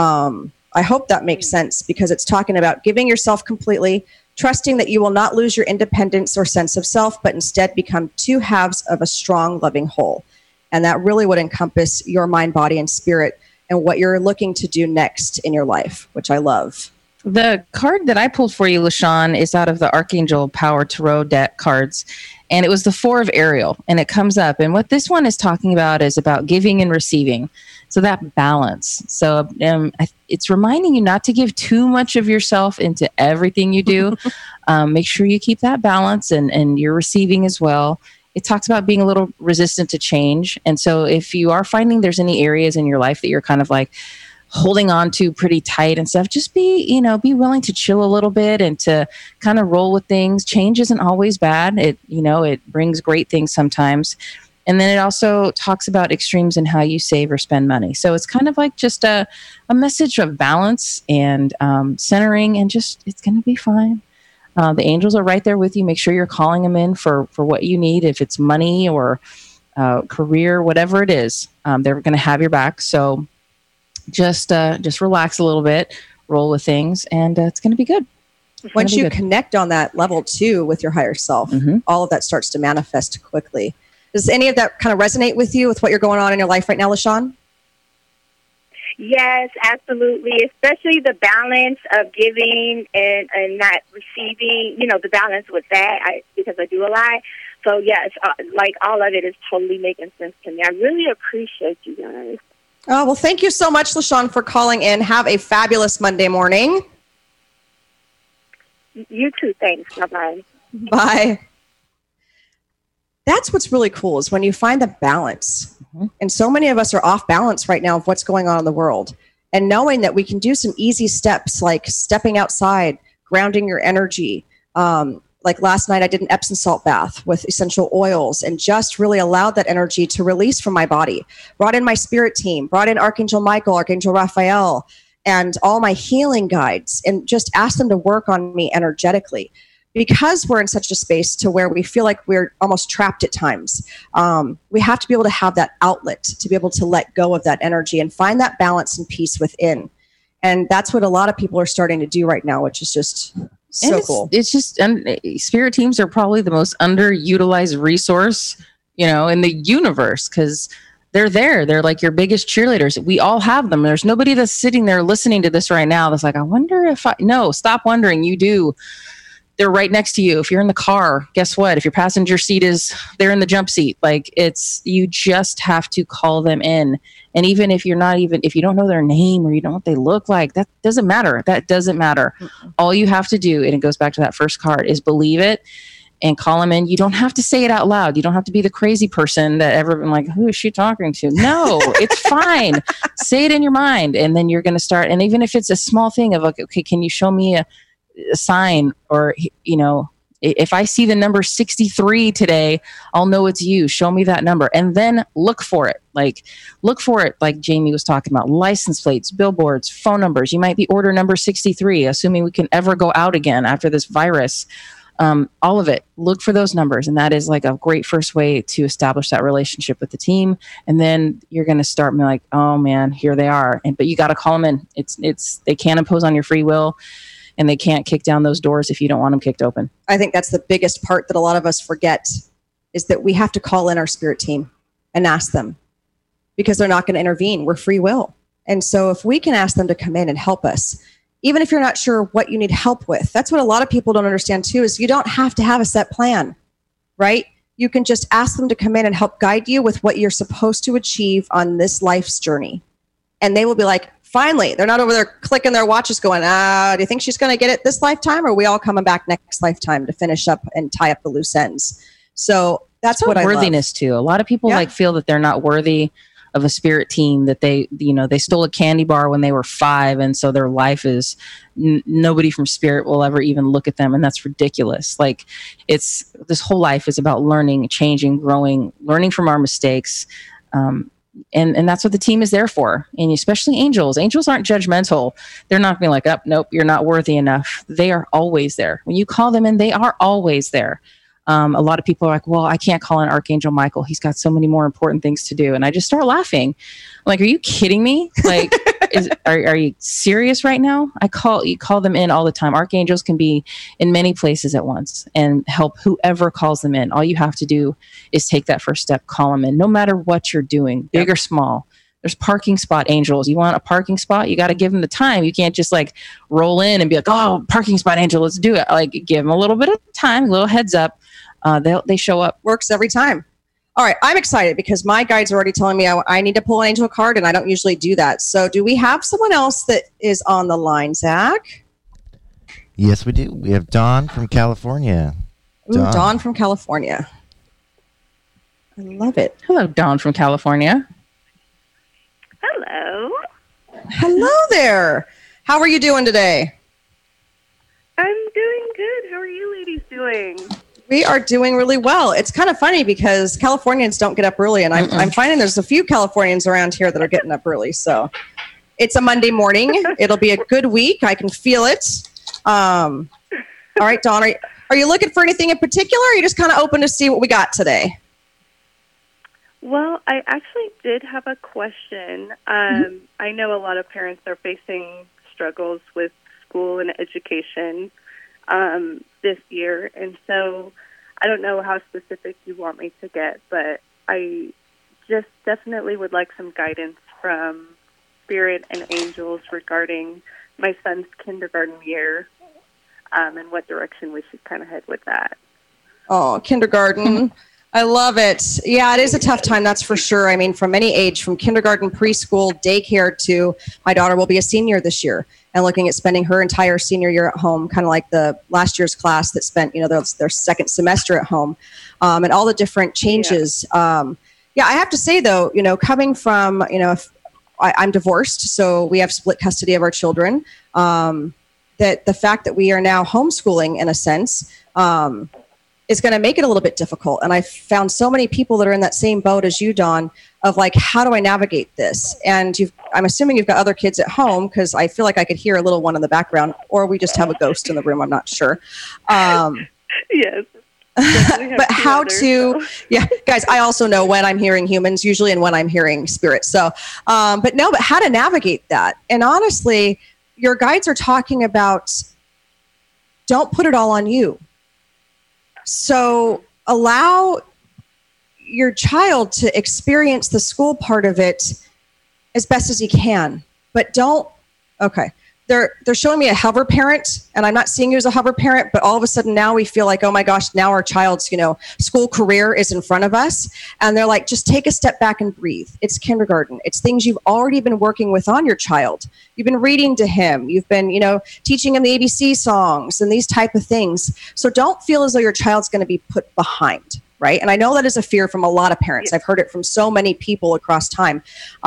I hope that makes sense because it's talking about giving yourself completely, trusting that you will not lose your independence or sense of self, but instead become two halves of a strong, loving whole. And that really would encompass your mind, body, and spirit and what you're looking to do next in your life, which I love. The card that I pulled for you, LaShawn, is out of the Archangel Power Tarot deck cards. And it was the Four of Ariel. And it comes up. And what this one is talking about is about giving and receiving. So that balance. So it's reminding you not to give too much of yourself into everything you do. Make sure you keep that balance and you're receiving as well. It talks about being a little resistant to change. And so if you are finding there's any areas in your life that you're kind of like holding on to pretty tight and stuff, just be willing to chill a little bit and to kind of roll with things. Change isn't always bad. It brings great things sometimes. And then it also talks about extremes in how you save or spend money. So it's kind of like just a message of balance and centering and just, it's going to be fine. The angels are right there with you. Make sure you're calling them in for what you need. If it's money or career, whatever it is, they're going to have your back. So just relax a little bit, roll with things, and it's going to be good. Once you connect on that level too with your higher self, all of that starts to manifest quickly. Does any of that kind of resonate with you with what you're going on in your life right now, LaShawn? Yes, absolutely. Especially the balance of giving and not receiving, the balance with that, because I do a lot. So, yes, like all of it is totally making sense to me. I really appreciate you guys. Oh, well, thank you so much, LaShawn, for calling in. Have a fabulous Monday morning. You too. Thanks. Bye-bye. Bye. That's what's really cool is when you find the balance. Mm-hmm. And so many of us are off balance right now of what's going on in the world. And knowing that we can do some easy steps like stepping outside, grounding your energy. Like last night, I did an Epsom salt bath with essential oils and just really allowed that energy to release from my body. Brought in my spirit team, brought in Archangel Michael, Archangel Raphael, and all my healing guides, and just asked them to work on me energetically. Because we're in such a space to where we feel like we're almost trapped at times, we have to be able to have that outlet to be able to let go of that energy and find that balance and peace within. And that's what a lot of people are starting to do right now, which is just so cool. It's just, spirit teams are probably the most underutilized resource, in the universe, because they're there. They're like your biggest cheerleaders. We all have them. There's nobody that's sitting there listening to this right now that's like, I wonder if no, stop wondering. You do. They're right next to you. If you're in the car, guess what? If your passenger seat they're in the jump seat. Like you just have to call them in. And even if you don't know their name or you don't know what they look like, that doesn't matter. That doesn't matter. Mm-hmm. All you have to do, and it goes back to that first card, is believe it and call them in. You don't have to say it out loud. You don't have to be the crazy person that everyone like, who is she talking to? No, it's fine. Say it in your mind. And then you're going to start. And even if it's a small thing of like, okay, can you show me a sign, or if I see the number 63 today, I'll know it's you. Show me that number, and then look for it. Like Jamie was talking about, license plates, billboards, phone numbers. You might be order number 63, assuming we can ever go out again after this virus. All of it. Look for those numbers, and that is like a great first way to establish that relationship with the team. And then you're going to start being like, oh man, here they are. But you got to call them in. They can't impose on your free will. And they can't kick down those doors if you don't want them kicked open. I think that's the biggest part that a lot of us forget, is that we have to call in our spirit team and ask them, because they're not going to intervene. We're free will. And so if we can ask them to come in and help us, even if you're not sure what you need help with, that's what a lot of people don't understand too, is you don't have to have a set plan, right? You can just ask them to come in and help guide you with what you're supposed to achieve on this life's journey. And they will be like, finally, they're not over there clicking their watches going, do you think she's going to get it this lifetime? Or are we all coming back next lifetime to finish up and tie up the loose ends? So that's what I love. Worthiness too. A lot of people feel that they're not worthy of a spirit team, that they stole a candy bar when they were 5. And so their life is nobody from spirit will ever even look at them. And that's ridiculous. Like this whole life is about learning, changing, growing, learning from our mistakes. And that's what the team is there for. And especially angels. Angels aren't judgmental. They're not being like, nope, you're not worthy enough. They are always there. When you call them in, they are always there. A lot of people are like, well, I can't call in Archangel Michael. He's got so many more important things to do. And I just start laughing. I'm like, are you kidding me? Like, are you serious right now? You call them in all the time. Archangels can be in many places at once and help whoever calls them in. All you have to do is take that first step, call them in, no matter what you're doing, big or small. There's parking spot angels. You want a parking spot? You got to give them the time. You can't just like roll in and be like, oh, parking spot angel, let's do it. Like, give them a little bit of time, a little heads up. They show up. Works every time. All right. I'm excited because my guide's already telling me I need to pull an angel card, and I don't usually do that. So do we have someone else that is on the line, Zach? Yes, we do. We have Dawn from California. Dawn from California. I love it. Hello, Dawn from California. Hello. Hello there. How are you doing today? I'm doing good. How are you ladies doing? We are doing really well. It's kind of funny because Californians don't get up early, and I'm finding there's a few Californians around here that are getting up early. So it's a Monday morning. It'll be a good week. I can feel it. All right, Dawn, are you looking for anything in particular, or are you just kind of open to see what we got today? Well, I actually did have a question. I know a lot of parents are facing struggles with school and education this year, and so I don't know how specific you want me to get, but I just definitely would like some guidance from Spirit and angels regarding my son's kindergarten year, and what direction we should kind of head with that. Oh, kindergarten. I love it. Yeah, it is a tough time, that's for sure. I mean, from any age, from kindergarten, preschool, daycare to my daughter will be a senior this year and looking at spending her entire senior year at home, kind of like the last year's class that spent, their second semester at home, and all the different changes. Yeah, I have to say, though, coming from, I'm divorced, so we have split custody of our children, that the fact that we are now homeschooling, in a sense, is going to make it a little bit difficult. And I found so many people that are in that same boat as you, Dawn, of like, how do I navigate this? And I'm assuming you've got other kids at home, because I feel like I could hear a little one in the background, or we just have a ghost in the room. I'm not sure. Yes. But yeah, guys, I also know when I'm hearing humans usually and when I'm hearing spirits. So, but how to navigate that. And honestly, your guides are talking about, don't put it all on you. So allow your child to experience the school part of it as best as he can, but they're showing me a hover parent, and I'm not seeing you as a hover parent, but all of a sudden now we feel like, oh my gosh, now our child's, school career is in front of us. And they're like, just take a step back and breathe. It's kindergarten. It's things you've already been working with on your child. You've been reading to him. You've been, teaching him the ABC songs and these type of things. So don't feel as though your child's going to be put behind. Right. And I know that is a fear from a lot of parents. I've heard it from so many people across time.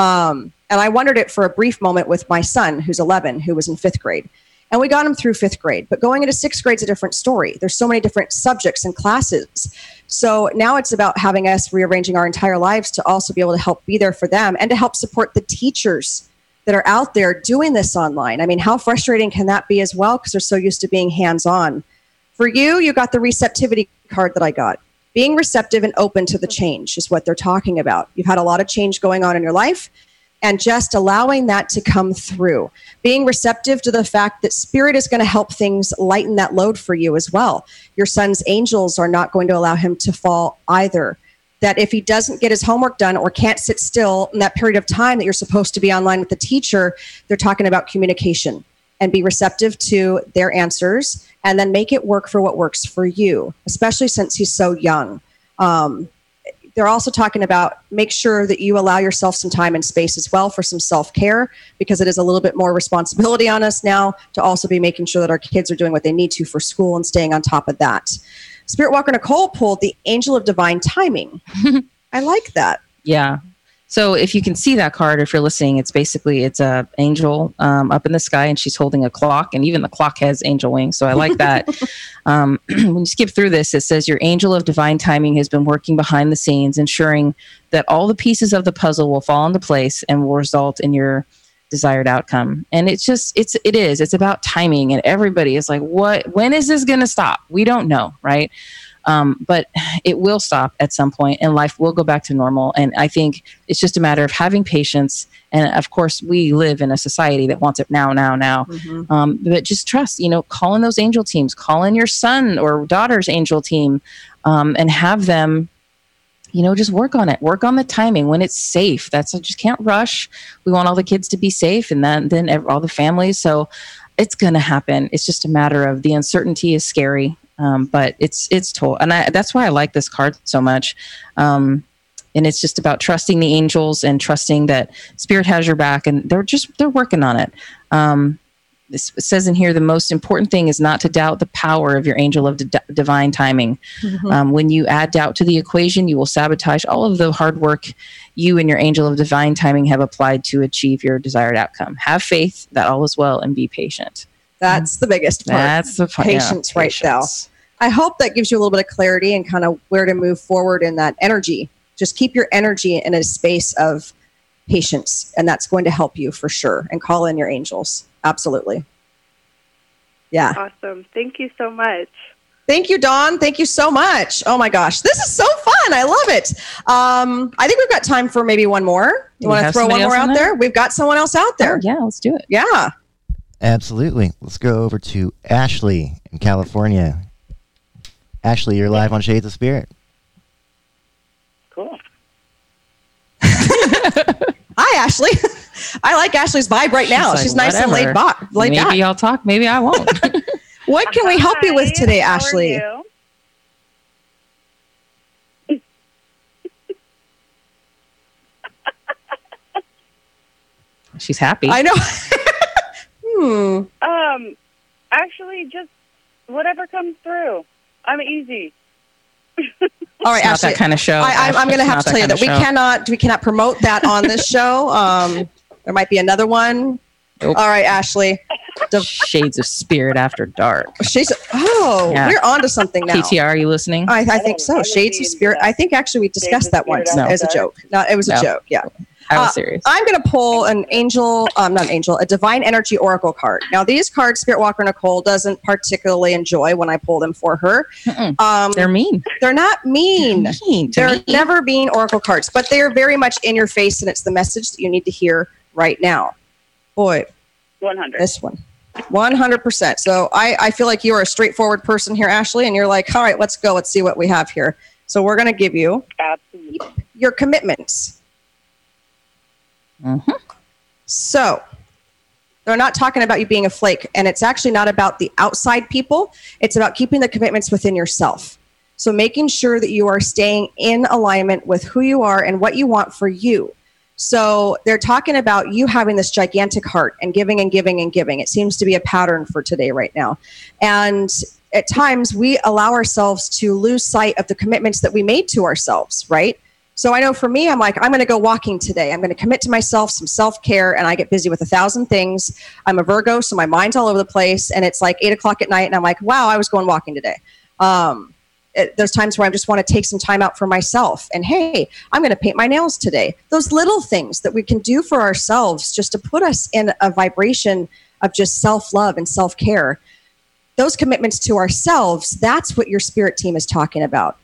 And I wondered it for a brief moment with my son, who's 11, who was in 5th grade. And we got him through 5th grade. But going into 6th grade is a different story. There's so many different subjects and classes. So now it's about having us rearranging our entire lives to also be able to help be there for them and to help support the teachers that are out there doing this online. I mean, how frustrating can that be as well? Because they're so used to being hands-on. For you got the receptivity card that I got. Being receptive and open to the change is what they're talking about. You've had a lot of change going on in your life, and just allowing that to come through. Being receptive to the fact that Spirit is going to help things lighten that load for you as well. Your son's angels are not going to allow him to fall either. That if he doesn't get his homework done or can't sit still in that period of time that you're supposed to be online with the teacher, they're talking about communication. And be receptive to their answers, and then make it work for what works for you, especially since he's so young. They're also talking about make sure that you allow yourself some time and space as well for some self-care, because it is a little bit more responsibility on us now to also be making sure that our kids are doing what they need to for school and staying on top of that. Spirit Walker Nicole pulled the Angel of Divine Timing. I like that. Yeah. So if you can see that card, if you're listening, it's a angel up in the sky, and she's holding a clock, and even the clock has angel wings. So I like that. When you skip through this, it says your angel of divine timing has been working behind the scenes, ensuring that all the pieces of the puzzle will fall into place and will result in your desired outcome. And it's about timing, and everybody is like, when is this going to stop? We don't know. Right. But it will stop at some point, and life will go back to normal. And I think it's just a matter of having patience. And of course, we live in a society that wants it now. Mm-hmm. But just trust, call in those angel teams, call in your son or daughter's angel team, and have them, just work on it, work on the timing when it's safe. Just can't rush. We want all the kids to be safe, and then all the families. So it's going to happen. It's just a matter of the uncertainty is scary. But it's total. And that's why I like this card so much. And it's just about trusting the angels and trusting that Spirit has your back, and they're working on it. It says in here, the most important thing is not to doubt the power of your angel of divine timing. Mm-hmm. When you add doubt to the equation, you will sabotage all of the hard work you and your angel of divine timing have applied to achieve your desired outcome. Have faith that all is well, and be patient. That's the biggest part. That's the patience, right now. I hope that gives you a little bit of clarity and kind of where to move forward in that energy. Just keep your energy in a space of patience, and that's going to help you for sure. And call in your angels. Absolutely. Yeah. Awesome. Thank you so much. Thank you, Dawn. Thank you so much. Oh my gosh. This is so fun. I love it. I think we've got time for maybe one more. You want to throw one more out there? We've got someone else out there. Oh, yeah, let's do it. Yeah. Absolutely. Let's go over to Ashley in California. Ashley, you're live on Shades of Spirit. Cool. Hi, Ashley. I like Ashley's vibe right now. She's nice and laid back. Maybe I'll talk. Maybe I won't. What can we help you with today, How are Ashley? you? She's happy. I know. Actually, just whatever comes through. I'm easy. All right, It's not Ashley. that kind of show. I'm going to It's have not to tell you that we cannot promote that on this show. There might be another one. Nope. All right, Ashley. Shades of Spirit After Dark. We're on to something now. TTR, are you listening? I think so. Shades of Spirit. I think actually we discussed that once as a joke. No, it was a joke. Yeah. I was serious. I'm going to pull a divine energy oracle card. Now, these cards, Spirit Walker Nicole doesn't particularly enjoy when I pull them for her. They're mean. They're not mean. They're mean. never mean oracle cards, but they are very much in your face, and it's the message that you need to hear right now. Boy, 100. this one. 100%. So I feel like you're a straightforward person here, Ashley, and you're like, all right, let's go. Let's see what we have here. So we're going to give you your commitments. Mm-hmm. So they're not talking about you being a flake, and it's actually not about the outside people. It's about keeping the commitments within yourself. So making sure that you are staying in alignment with who you are and what you want for you. So they're talking about you having this gigantic heart and giving and giving and giving. It seems to be a pattern for today right now. And at times we allow ourselves to lose sight of the commitments that we made to ourselves, right? So I know for me, I'm like, I'm going to go walking today. I'm going to commit to myself some self-care, and I get busy with 1,000 things. I'm a Virgo, so my mind's all over the place, and it's like 8 o'clock at night, and I'm like, wow, I was going walking today. There's times where I just want to take some time out for myself, and hey, I'm going to paint my nails today. Those little things that we can do for ourselves just to put us in a vibration of just self-love and self-care. Those commitments to ourselves, that's what your spirit team is talking about.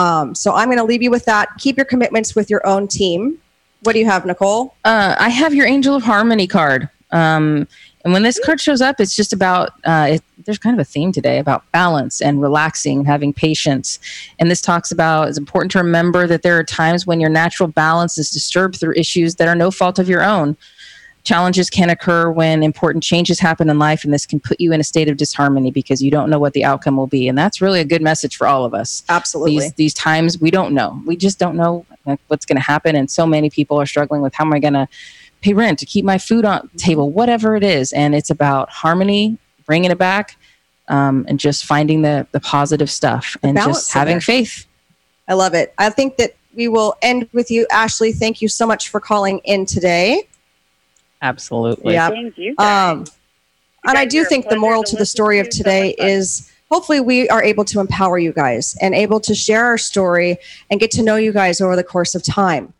So I'm going to leave you with that. Keep your commitments with your own team. What do you have, Nicole? I have your Angel of Harmony card. And when this card shows up, it's just about, there's kind of a theme today about balance and relaxing and having patience. And this talks about, it's important to remember that there are times when your natural balance is disturbed through issues that are no fault of your own. Challenges can occur when important changes happen in life, and this can put you in a state of disharmony because you don't know what the outcome will be. And that's really a good message for all of us. Absolutely. These times, we don't know. We just don't know what's going to happen. And so many people are struggling with, how am I going to pay rent, to keep my food on the table, whatever it is. And it's about harmony, bringing it back, and just finding the positive stuff and just having faith. I love it. I think that we will end with you, Ashley. Thank you so much for calling in today. Absolutely. Yeah. Thank you. And I do think the moral to the story of today is hopefully we are able to empower you guys and able to share our story and get to know you guys over the course of time.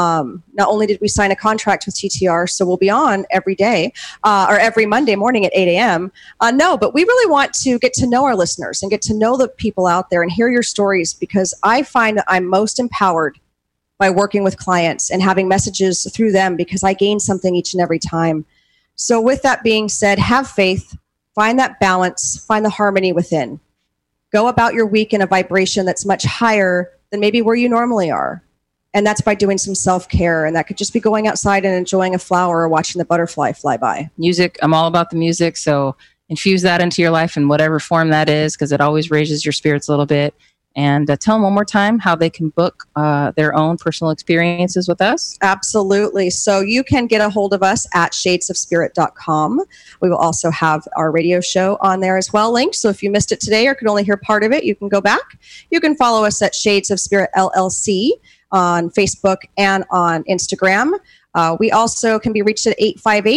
Not only did we sign a contract with TTR, so we'll be on every day or every Monday morning at 8 a.m. No, but we really want to get to know our listeners and get to know the people out there and hear your stories, because I find that I'm most empowered by working with clients and having messages through them, because I gain something each and every time. So with that being said, have faith, find that balance, find the harmony within. Go about your week in a vibration that's much higher than maybe where you normally are. And that's by doing some self-care. And that could just be going outside and enjoying a flower or watching the butterfly fly by. Music, I'm all about the music. So infuse that into your life in whatever form that is, because it always raises your spirits a little bit. And tell them one more time how they can book their own personal experiences with us. Absolutely. So you can get a hold of us at shadesofspirit.com. We will also have our radio show on there as well, linked. So if you missed it today or could only hear part of it, you can go back. You can follow us at Shades of Spirit LLC on Facebook and on Instagram. We also can be reached at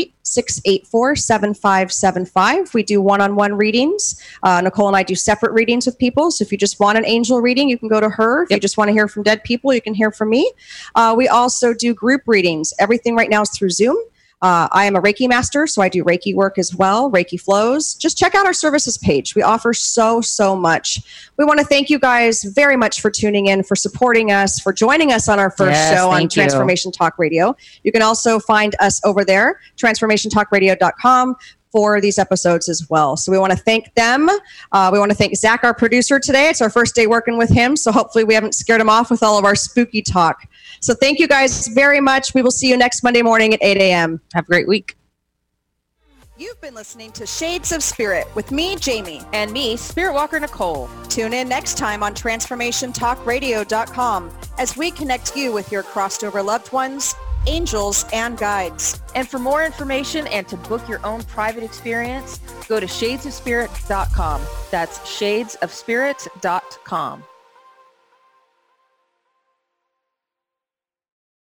858-684-7575. We do one-on-one readings. Nicole and I do separate readings with people. So if you just want an angel reading, you can go to her. If you just want to hear from dead people, you can hear from me. We also do group readings. Everything right now is through Zoom. I am a Reiki master, so I do Reiki work as well, Reiki flows. Just check out our services page. We offer so much. We want to thank you guys very much for tuning in, for supporting us, for joining us on our first show on Transformation Talk Radio. You can also find us over there, transformationtalkradio.com. for these episodes as well. So we want to thank them. We want to thank Zach, our producer today. It's our first day working with him, so hopefully we haven't scared him off with all of our spooky talk. So thank you guys very much. We will see you next Monday morning at 8 a.m. Have a great week. You've been listening to Shades of Spirit with me, Jamie. And me, Spirit Walker Nicole. Tune in next time on TransformationTalkRadio.com as we connect you with your crossed over loved ones, angels, and guides. And for more information and to book your own private experience, go to shadesofspirit.com. That's shadesofspirit.com.